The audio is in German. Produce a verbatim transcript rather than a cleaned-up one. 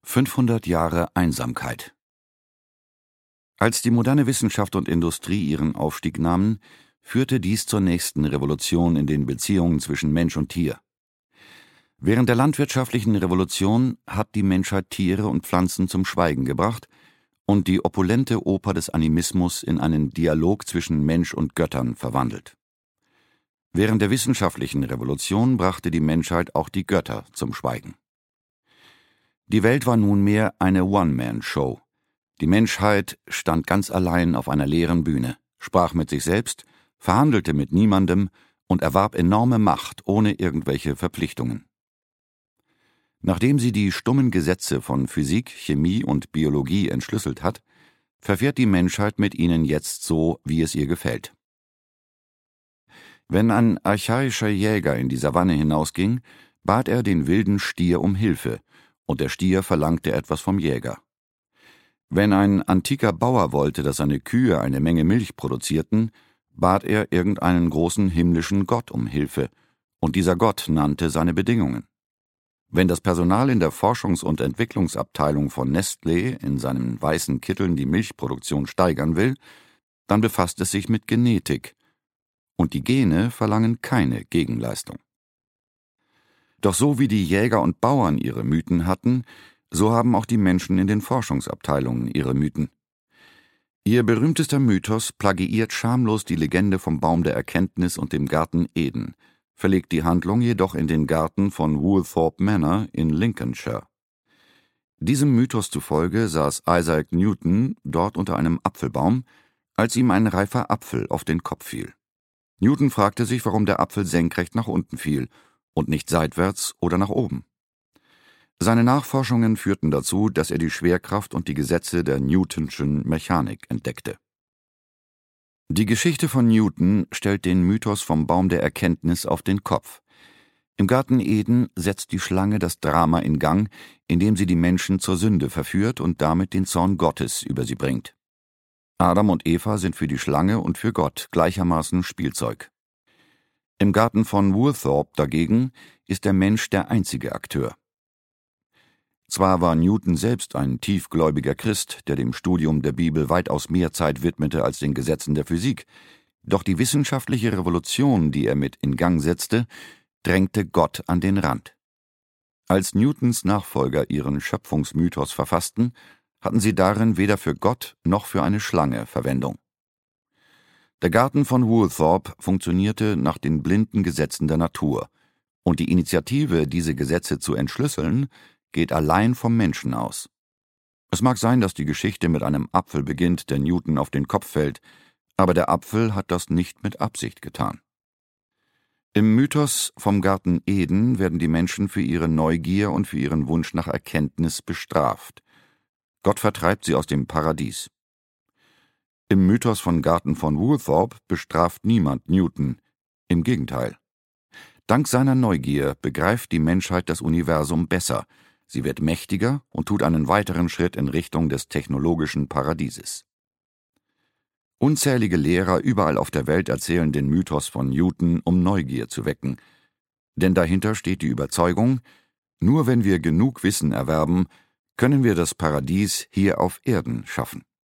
fünfhundert Jahre Einsamkeit. Als die moderne Wissenschaft und Industrie ihren Aufstieg nahmen, führte dies zur nächsten Revolution in den Beziehungen zwischen Mensch und Tier. Während der landwirtschaftlichen Revolution hat die Menschheit Tiere und Pflanzen zum Schweigen gebracht und die opulente Oper des Animismus in einen Dialog zwischen Mensch und Göttern verwandelt. Während der wissenschaftlichen Revolution brachte die Menschheit auch die Götter zum Schweigen. Die Welt war nunmehr eine One-Man-Show. Die Menschheit stand ganz allein auf einer leeren Bühne, sprach mit sich selbst, verhandelte mit niemandem und erwarb enorme Macht ohne irgendwelche Verpflichtungen. Nachdem sie die stummen Gesetze von Physik, Chemie und Biologie entschlüsselt hat, verfährt die Menschheit mit ihnen jetzt so, wie es ihr gefällt. Wenn ein archaischer Jäger in die Savanne hinausging, bat er den wilden Stier um Hilfe, und der Stier verlangte etwas vom Jäger. Wenn ein antiker Bauer wollte, dass seine Kühe eine Menge Milch produzierten, bat er irgendeinen großen himmlischen Gott um Hilfe, und dieser Gott nannte seine Bedingungen. Wenn das Personal in der Forschungs- und Entwicklungsabteilung von Nestlé in seinen weißen Kitteln die Milchproduktion steigern will, dann befasst es sich mit Genetik, und die Gene verlangen keine Gegenleistung. Doch so wie die Jäger und Bauern ihre Mythen hatten, so haben auch die Menschen in den Forschungsabteilungen ihre Mythen. Ihr berühmtester Mythos plagiiert schamlos die Legende vom Baum der Erkenntnis und dem Garten Eden, verlegt die Handlung jedoch in den Garten von Woolthorpe Manor in Lincolnshire. Diesem Mythos zufolge saß Isaac Newton dort unter einem Apfelbaum, als ihm ein reifer Apfel auf den Kopf fiel. Newton fragte sich, warum der Apfel senkrecht nach unten fiel und nicht seitwärts oder nach oben. Seine Nachforschungen führten dazu, dass er die Schwerkraft und die Gesetze der Newtonschen Mechanik entdeckte. Die Geschichte von Newton stellt den Mythos vom Baum der Erkenntnis auf den Kopf. Im Garten Eden setzt die Schlange das Drama in Gang, indem sie die Menschen zur Sünde verführt und damit den Zorn Gottes über sie bringt. Adam und Eva sind für die Schlange und für Gott gleichermaßen Spielzeug. Im Garten von Woolthorpe dagegen ist der Mensch der einzige Akteur. Zwar war Newton selbst ein tiefgläubiger Christ, der dem Studium der Bibel weitaus mehr Zeit widmete als den Gesetzen der Physik, doch die wissenschaftliche Revolution, die er mit in Gang setzte, drängte Gott an den Rand. Als Newtons Nachfolger ihren Schöpfungsmythos verfassten, hatten sie darin weder für Gott noch für eine Schlange Verwendung. Der Garten von Woolthorpe funktionierte nach den blinden Gesetzen der Natur, und die Initiative, diese Gesetze zu entschlüsseln, geht allein vom Menschen aus. Es mag sein, dass die Geschichte mit einem Apfel beginnt, der Newton auf den Kopf fällt, aber der Apfel hat das nicht mit Absicht getan. Im Mythos vom Garten Eden werden die Menschen für ihre Neugier und für ihren Wunsch nach Erkenntnis bestraft. Gott vertreibt sie aus dem Paradies. Im Mythos von Garten von Woolthorpe bestraft niemand Newton, im Gegenteil. Dank seiner Neugier begreift die Menschheit das Universum besser, sie wird mächtiger und tut einen weiteren Schritt in Richtung des technologischen Paradieses. Unzählige Lehrer überall auf der Welt erzählen den Mythos von Newton, um Neugier zu wecken. Denn dahinter steht die Überzeugung, nur wenn wir genug Wissen erwerben, können wir das Paradies hier auf Erden schaffen.